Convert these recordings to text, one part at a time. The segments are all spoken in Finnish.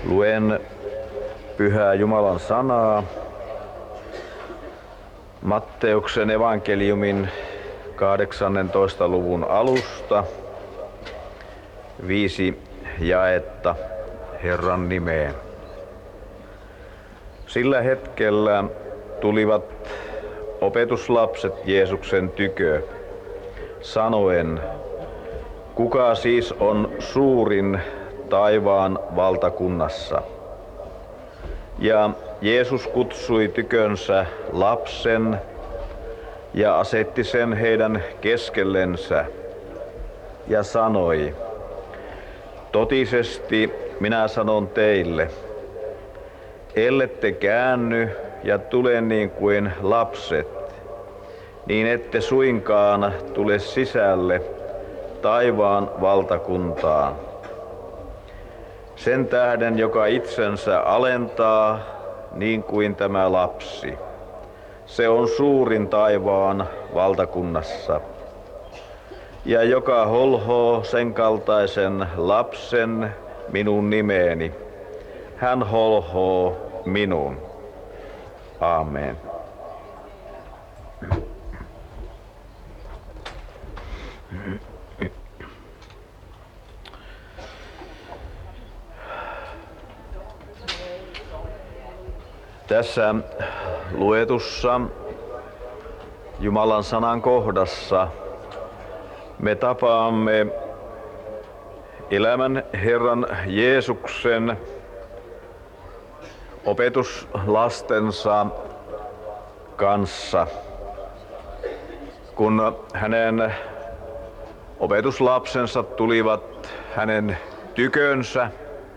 Luen Pyhää Jumalan sanaa Matteuksen evankeliumin 18. luvun alusta 5 jaetta Herran nimeen. Sillä hetkellä tulivat opetuslapset Jeesuksen tykö, sanoen, kuka siis on suurin taivaan valtakunnassa? Ja Jeesus kutsui tykönsä lapsen ja asetti sen heidän keskellensä ja sanoi, totisesti minä sanon teille, ellette käänny ja tule niin kuin lapset, niin ette suinkaan tule sisälle taivaan valtakuntaan. Sen tähden, joka itsensä alentaa niin kuin tämä lapsi, se on suurin taivaan valtakunnassa. Ja joka holhoo sen kaltaisen lapsen minun nimeeni, hän holhoo minun. Aamen. Tässä luetussa Jumalan sanan kohdassa me tapaamme elämän Herran Jeesuksen opetuslastensa kanssa, kun hänen opetuslapsensa tulivat hänen tykönsä.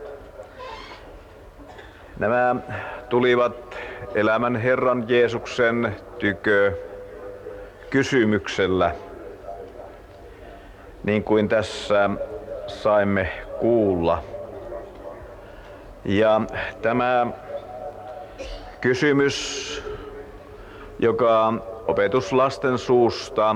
Nämä tulivat elämän Herran Jeesuksen tykö kysymyksellä, niin kuin tässä saimme kuulla. Ja tämä kysymys, joka opetuslasten suusta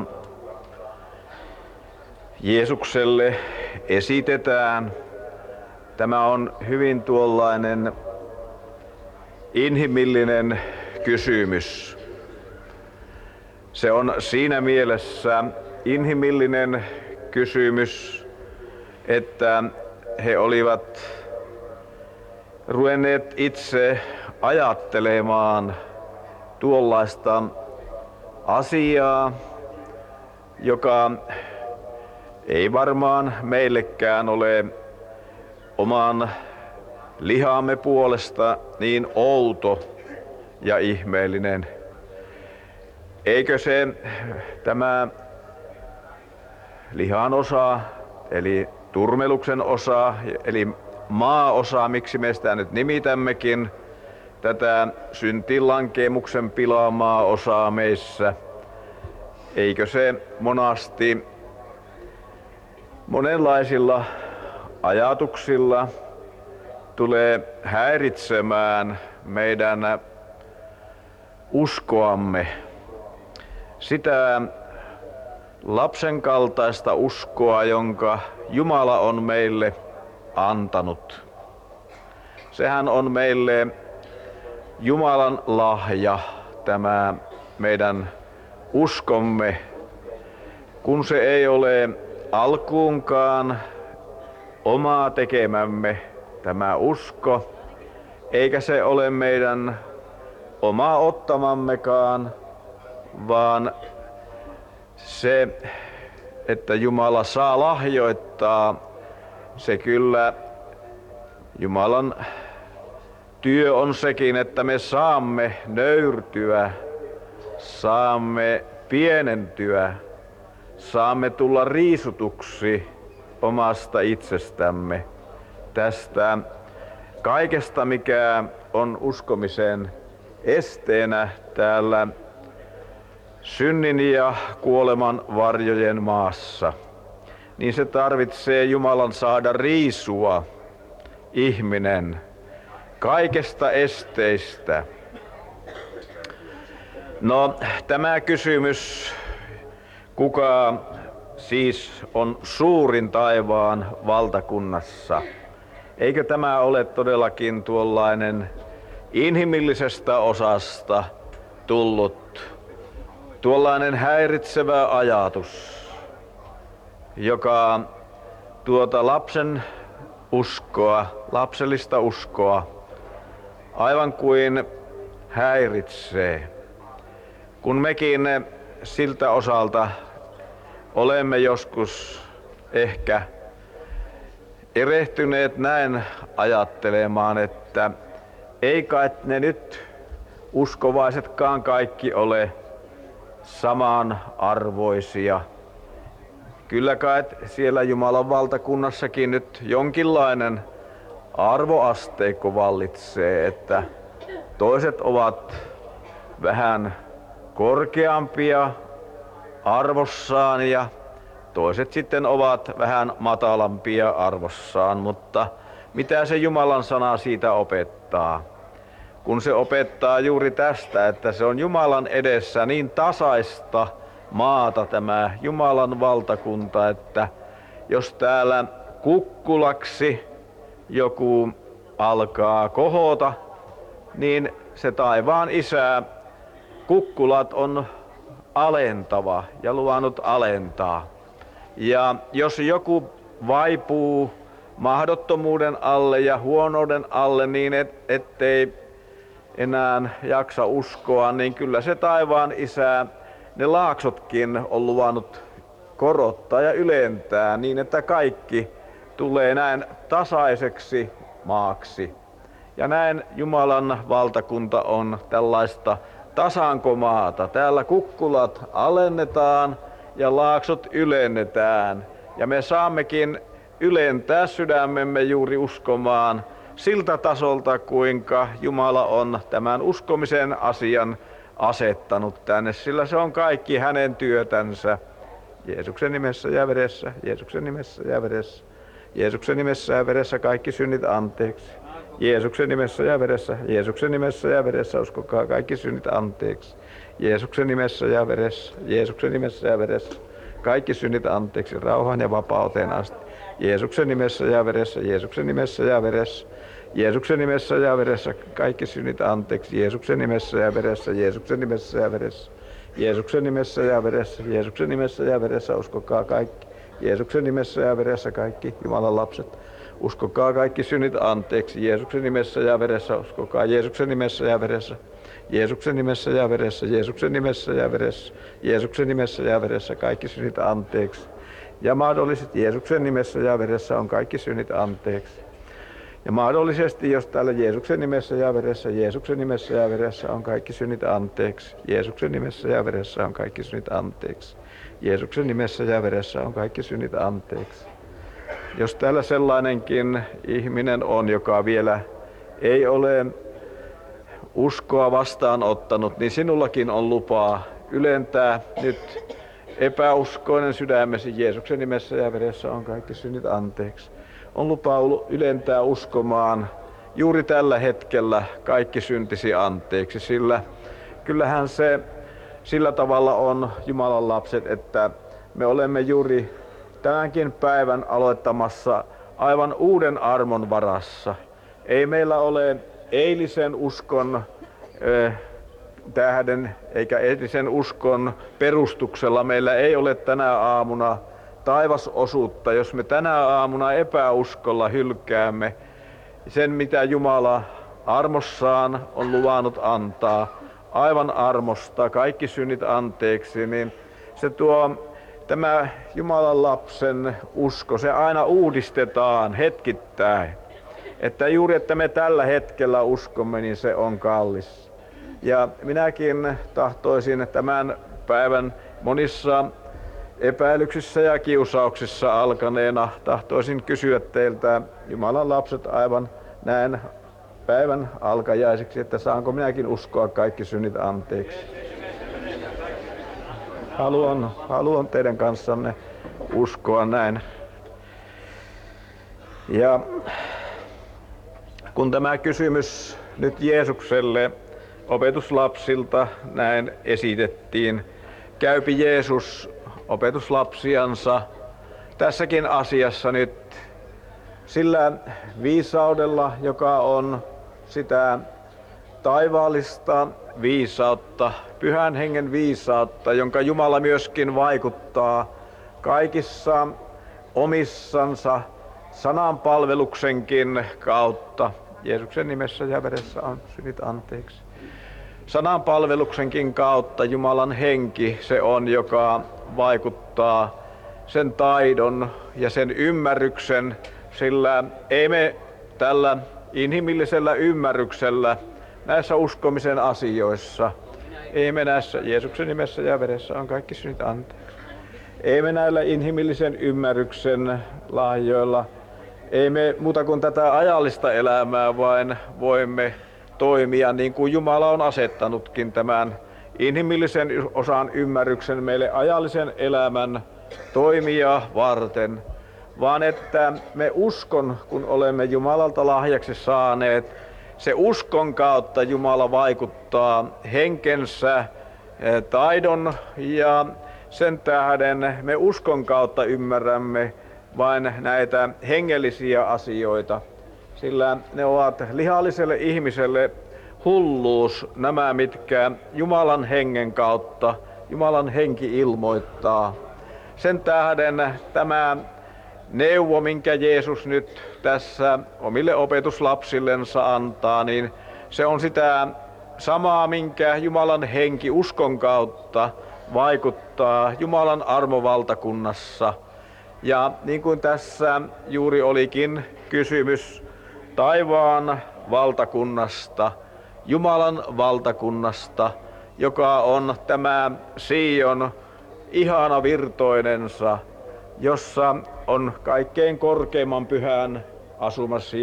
Jeesukselle esitetään, tämä on hyvin tuollainen inhimillinen kysymys. Se on siinä mielessä inhimillinen kysymys, että he olivat ruvenneet itse ajattelemaan tuollaista asiaa, joka ei varmaan meillekään ole oman lihamme puolesta niin outo ja ihmeellinen. Eikö se tämä lihan osa, eli turmeluksen osa, eli maaosa, miksi me sitä nyt nimitämmekin, tätä syntilankeemuksen pilaamaa osaa meissä, eikö se monasti monenlaisilla ajatuksilla tulee häiritsemään meidän uskoamme, sitä lapsen kaltaista uskoa, jonka Jumala on meille antanut. Sehän on meille Jumalan lahja, tämä meidän uskomme, kun se ei ole alkuunkaan omaa tekemämme tämä usko, eikä se ole meidän omaa ottamammekaan, vaan se, että Jumala saa lahjoittaa, se kyllä Jumalan työ on sekin, että me saamme nöyrtyä, saamme pienentyä, saamme tulla riisutuksi omasta itsestämme, tästä kaikesta, mikä on uskomisen esteenä täällä synnin ja kuoleman varjojen maassa, niin se tarvitsee Jumalan saada riisua ihminen kaikesta esteistä. No, tämä kysymys, kuka siis on suurin taivaan valtakunnassa, Eikö tämä ole todellakin tuollainen inhimillisestä osasta tullut tuollainen häiritsevä ajatus, joka tuota lapsen uskoa, lapsellista uskoa aivan kuin häiritsee. Kun mekin siltä osalta olemme joskus ehkä erehtyneet näin ajattelemaan, että ei kai ne nyt uskovaisetkaan kaikki ole samanarvoisia. Kyllä kai siellä Jumalan valtakunnassakin nyt jonkinlainen arvoasteikko vallitsee, että toiset ovat vähän korkeampia arvossaan ja toiset sitten ovat vähän matalampia arvossaan, mutta mitä se Jumalan sana siitä opettaa? Kun se opettaa juuri tästä, että se on Jumalan edessä niin tasaista maata tämä Jumalan valtakunta, että jos täällä kukkulaksi joku alkaa kohota, niin se taivaan Isä kukkulat on alentava ja luvannut alentaa. Ja jos joku vaipuu mahdottomuuden alle ja huonouden alle niin ettei enää jaksa uskoa, niin kyllä se taivaan Isä ne laaksotkin on luvannut korottaa ja ylentää niin, että kaikki tulee näin tasaiseksi maaksi. Ja näin Jumalan valtakunta on tällaista tasankomaata. Täällä kukkulat alennetaan ja laaksot ylennetään. Ja me saammekin ylentää sydämemme juuri uskomaan siltä tasolta, kuinka Jumala on tämän uskomisen asian asettanut tänne, sillä se on kaikki hänen työtänsä. Jeesuksen nimessä ja veressä, Jeesuksen nimessä ja veressä, Jeesuksen nimessä ja veressä kaikki synnit anteeksi. Jeesuksen nimessä ja veressä, Jeesuksen nimessä ja veressä, uskokaa kaikki synnit anteeksi. Jeesuksen nimessä ja veressä, Jeesuksen nimessä ja veressä, kaikki synnit anteeksi rauhaan ja vapauteen asti. Jeesuksen nimessä ja veressä, Jeesuksen nimessä ja veressä, Jeesuksen nimessä ja veressä, kaikki synnit anteeksi. Jeesuksen nimessä ja veressä, Jeesuksen nimessä ja veressä, Jeesuksen nimessä ja veressä, Jeesuksen nimessä ja veressä, uskokaa kaikki. Jeesuksen nimessä ja veressä kaikki Jumalan lapset. Uskokaa kaikki synnit anteeksi. Jeesuksen nimessä ja veressä, uskokaa Jeesuksen nimessä ja veressä. Jeesuksen nimessä ja veressä, Jeesuksen nimessä ja veressä, Jeesuksen nimessä ja veressä kaikki synnit anteeksi. Ja mahdollisesti Jeesuksen nimessä ja veressä on kaikki synnit anteeksi. Ja mahdollisesti, jos täällä Jeesuksen nimessä ja veressä, Jeesuksen nimessä ja veressä on kaikki synnit anteeksi. Jeesuksen nimessä ja veressä on kaikki synnit anteeksi. Jeesuksen nimessä ja veressä on kaikki synnit anteeksi. Jos täällä sellainenkin ihminen on, joka vielä ei ole uskoa vastaanottanut, niin sinullakin on lupaa ylentää nyt epäuskoinen sydämesi. Jeesuksen nimessä ja veressä on kaikki synnit anteeksi. On lupaa ylentää uskomaan juuri tällä hetkellä kaikki syntisi anteeksi, sillä kyllähän se sillä tavalla on Jumalan lapset, että me olemme juuri tämänkin päivän aloittamassa aivan uuden armon varassa. Ei meillä ole eilisen uskon tähden eikä eilisen uskon perustuksella meillä ei ole tänä aamuna taivasosuutta, jos me tänä aamuna epäuskolla hylkäämme sen, mitä Jumala armossaan on luvannut antaa, aivan armosta, kaikki synnit anteeksi, niin se tuo tämä Jumalan lapsen usko, se aina uudistetaan hetkittäin. Että juuri, että me tällä hetkellä uskomme, niin se on kallis. Ja minäkin tahtoisin tämän päivän monissa epäilyksissä ja kiusauksissa alkaneena tahtoisin kysyä teiltä, Jumalan lapset, aivan näin päivän alkajaisiksi, että saanko minäkin uskoa kaikki synnit anteeksi. Haluan teidän kanssanne uskoa näin. Ja kun tämä kysymys nyt Jeesukselle opetuslapsilta näin esitettiin, käypi Jeesus opetuslapsiansa tässäkin asiassa nyt sillä viisaudella, joka on sitä taivaallista viisautta, Pyhän Hengen viisautta, jonka Jumala myöskin vaikuttaa kaikissa omissansa sananpalveluksenkin kautta. Jeesuksen nimessä ja veressä on synnit anteeksi. Sananpalveluksenkin kautta Jumalan henki se on, joka vaikuttaa sen taidon ja sen ymmärryksen, sillä ei me tällä inhimillisellä ymmärryksellä näissä uskomisen asioissa, ei me näissä Jeesuksen nimessä ja veressä on kaikki synnit anteeksi. Ei me näillä inhimillisen ymmärryksen lahjoilla, ei me muuta kuin tätä ajallista elämää vain voimme toimia niin kuin Jumala on asettanutkin tämän inhimillisen osan ymmärryksen meille ajallisen elämän toimia varten, vaan että me uskon, kun olemme Jumalalta lahjaksi saaneet, se uskon kautta Jumala vaikuttaa henkensä taidon ja sen tähden me uskon kautta ymmärrämme vain näitä hengellisiä asioita, sillä ne ovat lihalliselle ihmiselle hulluus nämä, mitkä Jumalan hengen kautta Jumalan henki ilmoittaa. Sen tähden tämä neuvo, minkä Jeesus nyt tässä omille opetuslapsillensa antaa, niin se on sitä samaa, minkä Jumalan henki uskon kautta vaikuttaa Jumalan armovaltakunnassa. Ja niin kuin tässä juuri olikin kysymys taivaan valtakunnasta, Jumalan valtakunnasta, joka on tämä Sion ihana virtoinensa, jossa on kaikkein korkeimman pyhän asumassa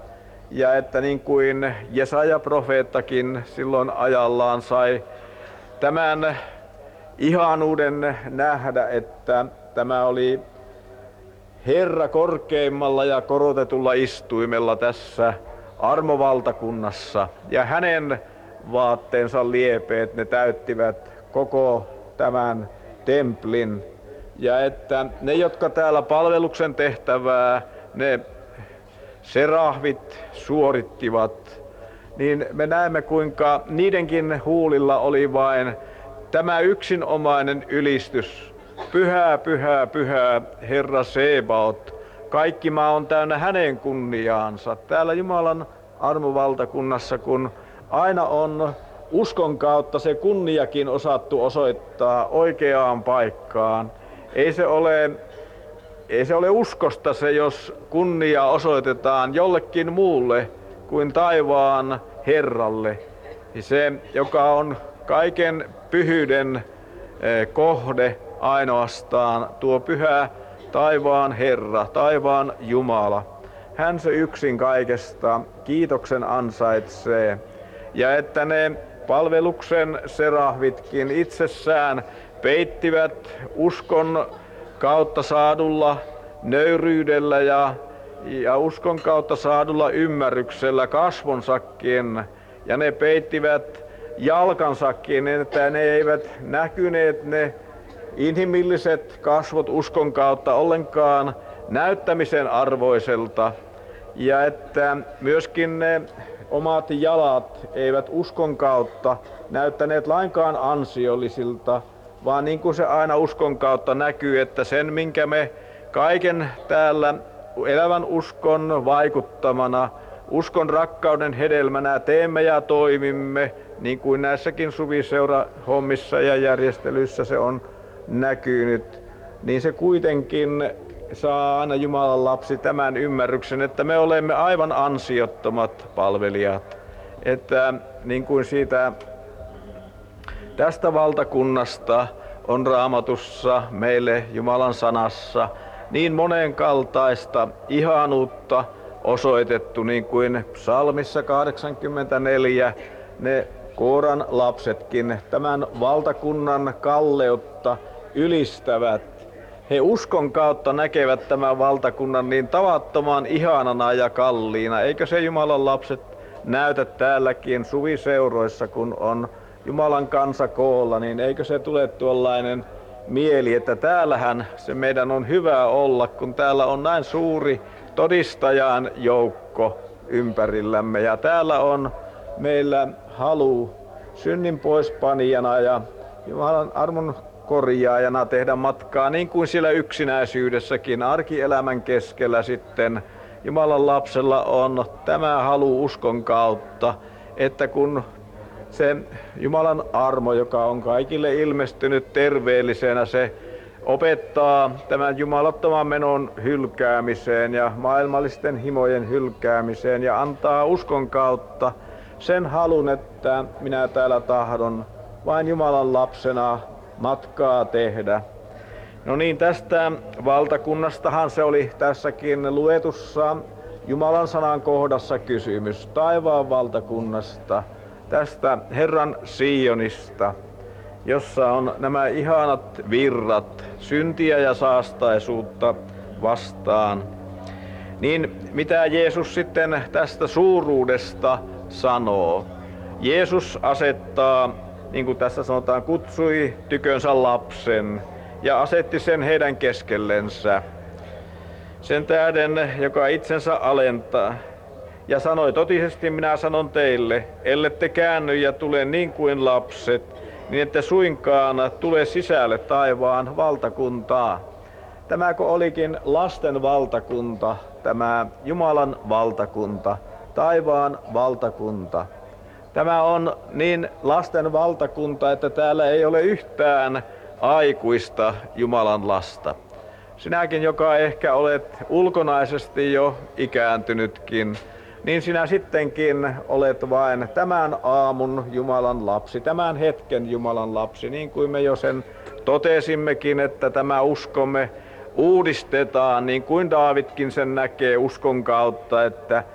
ja että niin kuin Jesaja profeettakin silloin ajallaan sai tämän ihanuuden nähdä, että tämä oli Herra korkeimmalla ja korotetulla istuimella tässä armovaltakunnassa ja hänen vaatteensa liepeet, ne täyttivät koko tämän templin. Ja että ne, jotka täällä palveluksen tehtävää, ne serahvit suorittivat, niin me näemme kuinka niidenkin huulilla oli vain tämä yksinomainen ylistys. Pyhä, pyhä, pyhä Herra Sebaot. Kaikki maa on täynnä hänen kunniaansa. Täällä Jumalan armovaltakunnassa, kun aina on uskon kautta se kunniakin osattu osoittaa oikeaan paikkaan. Ei se ole uskosta se, jos kunnia osoitetaan jollekin muulle kuin taivaan Herralle. Se, joka on kaiken pyhyyden kohde ainoastaan, tuo pyhä taivaan Herra, taivaan Jumala. Hän se yksin kaikesta kiitoksen ansaitsee. Ja että ne palveluksen serahvitkin itsessään peittivät uskon kautta saadulla nöyryydellä ja uskon kautta saadulla ymmärryksellä kasvonsakin. Ja ne peittivät jalkansakin, että ne eivät näkyneet ne inhimilliset kasvot uskon kautta ollenkaan näyttämisen arvoiselta. Ja että myöskin ne omat jalat eivät uskon kautta näyttäneet lainkaan ansiollisilta, vaan niin kuin se aina uskon kautta näkyy, että sen minkä me kaiken täällä elävän uskon vaikuttamana, uskon rakkauden hedelmänä teemme ja toimimme, niin kuin näissäkin suviseurahommissa ja järjestelyissä se on näkynyt, niin se kuitenkin saa aina Jumalan lapsi tämän ymmärryksen, että me olemme aivan ansiottomat palvelijat. Että niin kuin tästä valtakunnasta on Raamatussa meille Jumalan sanassa niin monenkaltaista ihanuutta osoitettu, niin kuin psalmissa 84 ne Kooran lapsetkin tämän valtakunnan kalleutta ylistävät. He uskon kautta näkevät tämän valtakunnan niin tavattoman ihanana ja kalliina. Eikö se Jumalan lapset näytä täälläkin suviseuroissa, kun on Jumalan kansa koolla, niin eikö se tule tuollainen mieli, että täällähän se meidän on hyvä olla, kun täällä on näin suuri todistajan joukko ympärillämme. Ja täällä on meillä halu synnin poispanijana ja Jumalan armon korjaajana tehdä matkaa niin kuin siellä yksinäisyydessäkin arkielämän keskellä sitten Jumalan lapsella on tämä halu uskon kautta, että kun se Jumalan armo, joka on kaikille ilmestynyt terveellisenä, se opettaa tämän jumalattoman menon hylkäämiseen ja maailmallisten himojen hylkäämiseen ja antaa uskon kautta sen halun, että minä täällä tahdon vain Jumalan lapsena matkaa tehdä. No niin, tästä valtakunnastahan se oli tässäkin luetussa Jumalan sanan kohdassa kysymys. Taivaan valtakunnasta, tästä Herran Sionista, jossa on nämä ihanat virrat syntiä ja saastaisuutta vastaan. Niin mitä Jeesus sitten tästä suuruudesta sanoo? Jeesus asettaa, niin kuin tässä sanotaan, kutsui tykönsä lapsen ja asetti sen heidän keskellensä. Sen tähden, joka itsensä alentaa, ja sanoi, totisesti minä sanon teille, ellette käänny ja tule niin kuin lapset, niin ette suinkaan tule sisälle taivaan valtakuntaa. Tämäkö olikin lasten valtakunta, tämä Jumalan valtakunta, taivaan valtakunta. Tämä on niin lasten valtakunta, että täällä ei ole yhtään aikuista Jumalan lasta. Sinäkin, joka ehkä olet ulkonaisesti jo ikääntynytkin, niin sinä sittenkin olet vain tämän aamun Jumalan lapsi, tämän hetken Jumalan lapsi, niin kuin me jo sen totesimmekin, että tämä uskomme uudistetaan, niin kuin Daavidkin sen näkee uskon kautta, että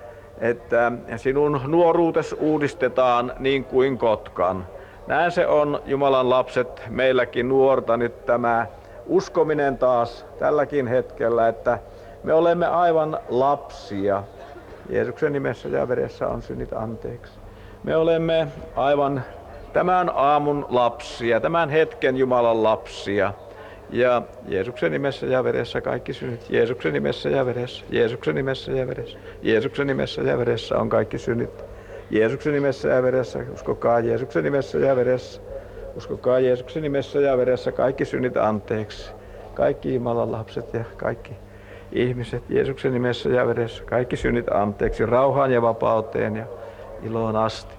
sinun nuoruutes uudistetaan niin kuin kotkan. Näin se on, Jumalan lapset, meilläkin nuorta nyt tämä uskominen taas tälläkin hetkellä, että me olemme aivan lapsia. Jeesuksen nimessä ja veressä on synnit anteeksi. Me olemme aivan tämän aamun lapsia, tämän hetken Jumalan lapsia. Ja Jeesuksen nimessä ja veressä kaikki synnit. Jeesuksen nimessä ja veressä. Jeesuksen nimessä ja veressä. Jeesuksen nimessä ja veressä on kaikki synnit. Jeesuksen nimessä ja veressä. Uskokaa Jeesuksen nimessä ja veressä. Uskokaa Jeesuksen nimessä ja veressä kaikki synnit anteeksi. Kaikki Jumalan lapset ja kaikki ihmiset Jeesuksen nimessä ja veressä. Kaikki synnit anteeksi rauhaan ja vapauteen ja iloon asti.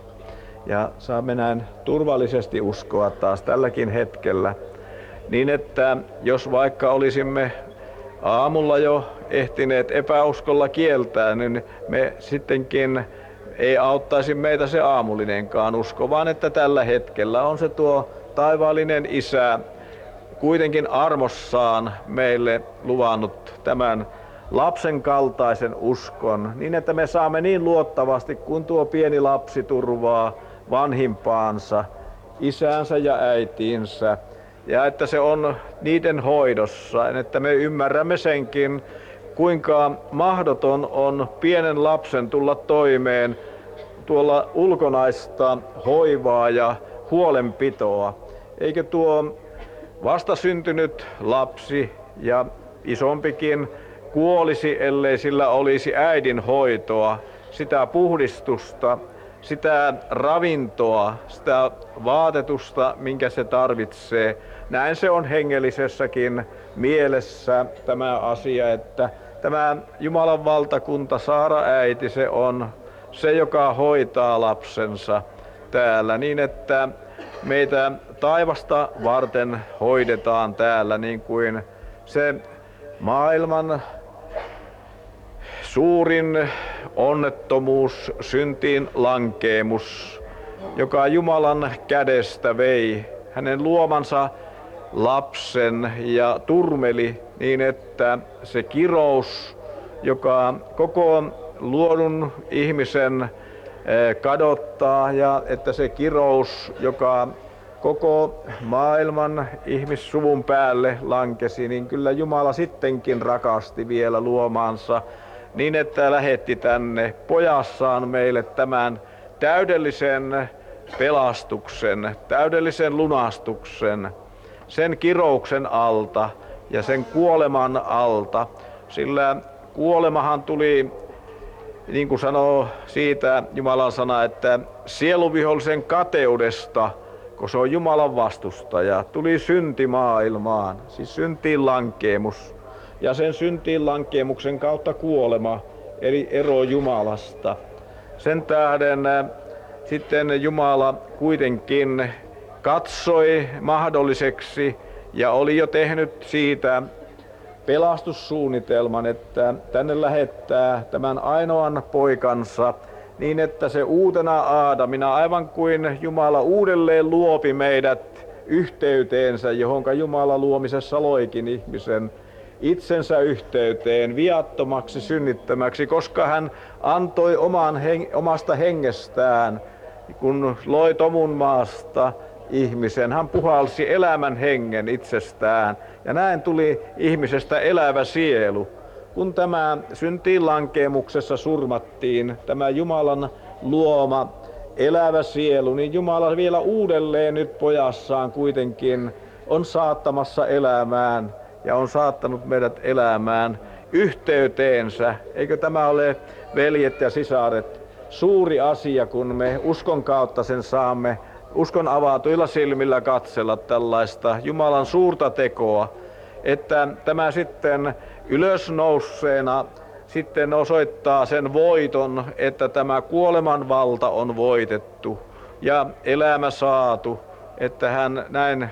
Ja saamme näin turvallisesti uskoa taas tälläkin hetkellä. Niin että jos vaikka olisimme aamulla jo ehtineet epäuskolla kieltää, niin me sittenkin ei auttaisi meitä se aamullinenkaan usko, vaan että tällä hetkellä on se tuo taivaallinen Isä kuitenkin armossaan meille luvannut tämän lapsen kaltaisen uskon, niin että me saamme niin luottavasti, kun tuo pieni lapsi turvaa vanhimpaansa, isäänsä ja äitiinsä, ja että se on niiden hoidossa, että me ymmärrämme senkin, kuinka mahdoton on pienen lapsen tulla toimeen tuolla ulkonaista hoivaa ja huolenpitoa. Eikö tuo vastasyntynyt lapsi ja isompikin kuolisi, ellei sillä olisi äidin hoitoa, sitä puhdistusta, sitä ravintoa, sitä vaatetusta, minkä se tarvitsee. Näin se on hengellisessäkin mielessä tämä asia, että tämä Jumalan valtakunta, Saara äiti, se on se, joka hoitaa lapsensa täällä niin, että meitä taivasta varten hoidetaan täällä niin kuin se maailman suurin onnettomuus, syntiin lankeemus, joka Jumalan kädestä vei hänen luomansa lapsen ja turmeli niin, että se kirous, joka koko luodun ihmisen kadottaa ja että se kirous, joka koko maailman ihmissuvun päälle lankesi, niin kyllä Jumala sittenkin rakasti vielä luomaansa niin, että lähetti tänne pojassaan meille tämän täydellisen pelastuksen, täydellisen lunastuksen, sen kirouksen alta ja sen kuoleman alta. Sillä kuolemahan tuli, niin kuin sanoo siitä Jumalan sana, että sieluvihollisen kateudesta, kun se on Jumalan vastustaja, tuli synti maailmaan, siis syntiin lankeemus. Ja sen syntiin lankeemuksen kautta kuolema, eli ero Jumalasta. Sen tähden sitten Jumala kuitenkin katsoi mahdolliseksi ja oli jo tehnyt siitä pelastussuunnitelman, että tänne lähettää tämän ainoan poikansa niin, että se uutena Aadamina, aivan kuin Jumala uudelleen luopi meidät yhteyteensä, johonka Jumala luomisessa loikin ihmisen itsensä yhteyteen, viattomaksi, synnittömäksi, koska hän antoi omasta hengestään, kun loi tomun maasta ihmisen, hän puhalsi elämän hengen itsestään ja näin tuli ihmisestä elävä sielu. Kun tämä syntiin lankeemuksessa surmattiin, tämä Jumalan luoma elävä sielu, niin Jumala vielä uudelleen nyt pojassaan kuitenkin on saattamassa elämään ja on saattanut meidät elämään yhteyteensä. Eikö tämä ole, veljet ja sisaret, suuri asia, kun me uskon kautta sen saamme uskon avatuilla silmillä katsella tällaista Jumalan suurta tekoa, että tämä sitten ylösnousseena sitten osoittaa sen voiton, että tämä kuoleman valta on voitettu ja elämä saatu, että hän näin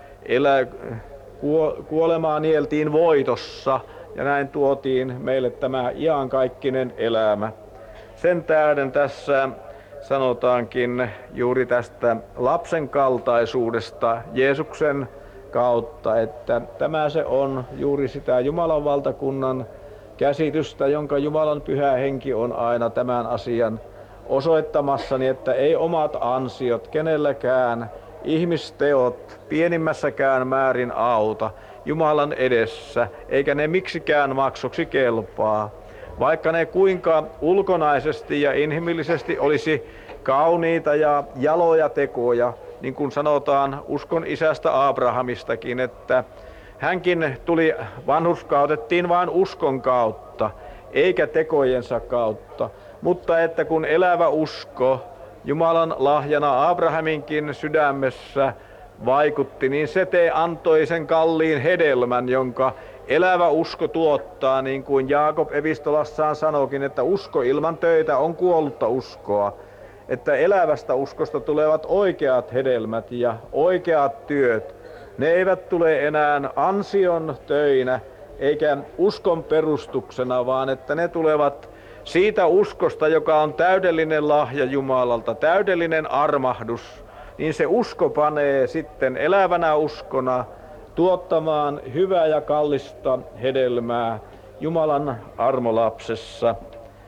kuolemaa nieltiin voitossa ja näin tuotiin meille tämä iankaikkinen elämä. Sen tähden tässä sanotaankin juuri tästä lapsen kaltaisuudesta Jeesuksen kautta, että tämä se on juuri sitä Jumalan valtakunnan käsitystä, jonka Jumalan pyhä henki on aina tämän asian osoittamassa, niin että ei omat ansiot kenelläkään, ihmisteot pienimmässäkään määrin auta Jumalan edessä, eikä ne miksikään maksoksi kelpaa. Vaikka ne kuinka ulkonaisesti ja inhimillisesti olisi kauniita ja jaloja tekoja, niin kuin sanotaan uskon isästä Abrahamistakin, että hänkin vanhurskautettiin vain uskon kautta, eikä tekojensa kautta. Mutta että kun elävä usko Jumalan lahjana Abrahaminkin sydämessä vaikutti, niin se antoi sen kalliin hedelmän, jonka elävä usko tuottaa, niin kuin Jaakob epistolassaan sanoikin, että usko ilman töitä on kuollutta uskoa. Että elävästä uskosta tulevat oikeat hedelmät ja oikeat työt. Ne eivät tule enää ansion töinä eikä uskon perustuksena, vaan että ne tulevat siitä uskosta, joka on täydellinen lahja Jumalalta, täydellinen armahdus. Niin se usko panee sitten elävänä uskona tuottamaan hyvää ja kallista hedelmää Jumalan armolapsessa.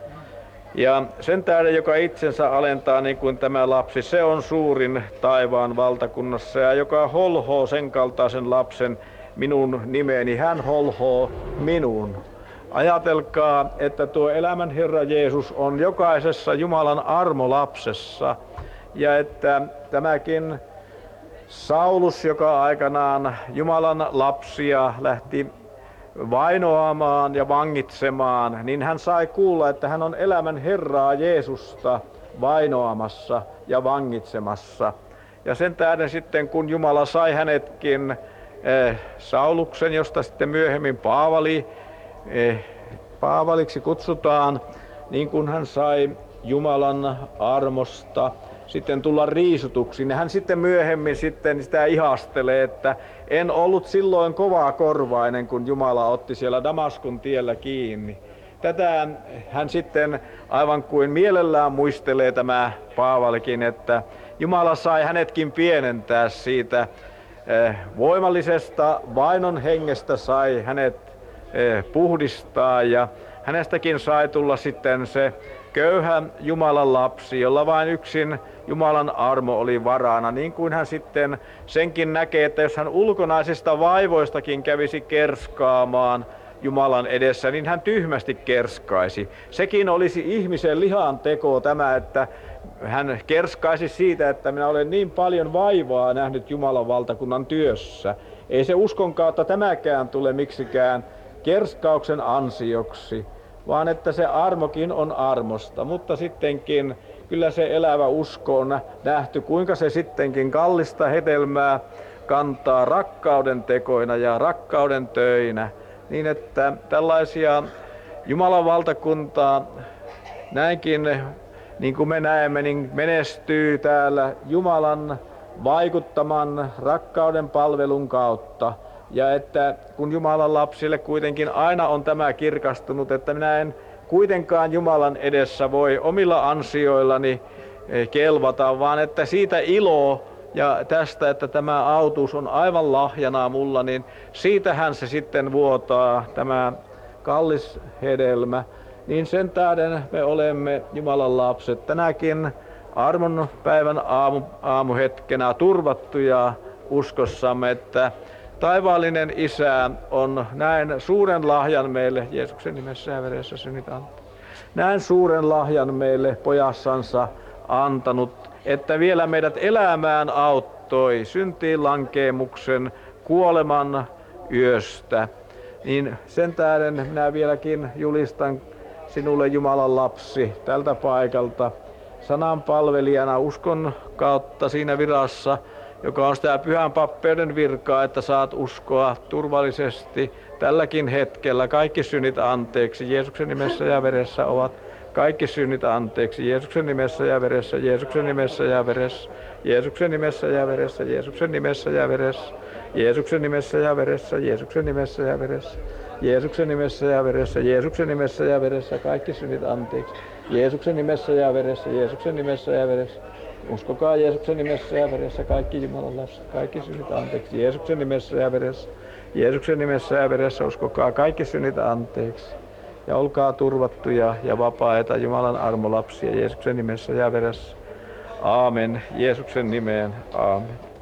Ja sen tähden, joka itsensä alentaa niin kuin tämä lapsi, se on suurin taivaan valtakunnassa. Ja joka holhoo sen kaltaisen lapsen minun nimeeni, hän holhoo minun. Ajatelkaa, että tuo elämän Herra Jeesus on jokaisessa Jumalan armolapsessa. Ja että tämäkin Saulus, joka aikanaan Jumalan lapsia lähti vainoamaan ja vangitsemaan, niin hän sai kuulla, että hän on elämän Herraa Jeesusta vainoamassa ja vangitsemassa. Ja sen tähden sitten, kun Jumala sai hänetkin Sauluksen, josta sitten myöhemmin Paavaliksi kutsutaan, niin kun hän sai Jumalan armosta sitten tulla riisutuksi, niin hän sitten myöhemmin sitten sitä ihastelee, että en ollut silloin kovaa korvainen, kun Jumala otti siellä Damaskun tiellä kiinni. Tätä hän sitten aivan kuin mielellään muistelee tämä Paavalikin, että Jumala sai hänetkin pienentää siitä voimallisesta vainon hengestä, sai hänet puhdistaa ja hänestäkin sai tulla sitten se köyhä Jumalan lapsi, jolla vain yksin Jumalan armo oli varana, niin kuin hän sitten senkin näkee, että jos hän ulkonaisista vaivoistakin kävisi kerskaamaan Jumalan edessä, niin hän tyhmästi kerskaisi. Sekin olisi ihmisen lihan teko tämä, että hän kerskaisi siitä, että minä olen niin paljon vaivaa nähnyt Jumalan valtakunnan työssä. Ei se uskon kautta tämäkään tule miksikään kerskauksen ansioksi, vaan että se armokin on armosta. Mutta sittenkin kyllä se elävä usko on nähty, kuinka se sittenkin kallista hedelmää kantaa rakkauden tekoina ja rakkauden töinä, niin että tällaisia Jumalan valtakuntaa näinkin, niin kuin me näemme, niin menestyy täällä Jumalan vaikuttaman rakkauden palvelun kautta. Ja että kun Jumalan lapsille kuitenkin aina on tämä kirkastunut, että minä en kuitenkaan Jumalan edessä voi omilla ansioillani kelvata, vaan että siitä ilo ja tästä, että tämä autuus on aivan lahjana mulla, niin siitähän se sitten vuotaa tämä kallis hedelmä. Niin sen tähden me olemme Jumalan lapset tänäkin armon päivän aamuhetkenä turvattuja uskossamme, että taivaallinen Isä on näin suuren lahjan meille, Jeesuksen nimessä ja veressä synnit antaa, näin suuren lahjan meille pojassansa antanut, että vielä meidät elämään auttoi syntiin lankeemuksen kuoleman yöstä. Niin sen tähden minä vieläkin julistan sinulle Jumalan lapsi tältä paikalta sanan palvelijana uskon kautta siinä virassa, joka on sitä pyhän pappeuden virkaa, että saat uskoa turvallisesti tälläkin hetkellä. Kaikki synnit anteeksi Jeesuksen nimessä ja veressä ovat. Kaikki synnit anteeksi Jeesuksen nimessä ja veressä, Jeesuksen nimessä ja veressä, Jeesuksen nimessä ja veressä, Jeesuksen nimessä ja veressä, Jeesuksen nimessä ja veressä, Jeesuksen nimessä ja veressä, Jeesuksen nimessä ja veressä, Jeesuksen nimessä ja veressä, kaikki synnit anteeksi. Jeesuksen nimessä ja veressä, Jeesuksen nimessä ja veressä. Uskokaa Jeesuksen nimessä ja veressä, kaikki Jumalan lapset, kaikki synnit anteeksi. Jeesuksen nimessä ja veressä, Jeesuksen nimessä ja veressä, uskokaa kaikki synnit anteeksi. Ja olkaa turvattuja ja vapaita Jumalan armolapsia Jeesuksen nimessä ja veressä. Aamen. Jeesuksen nimeen. Aamen.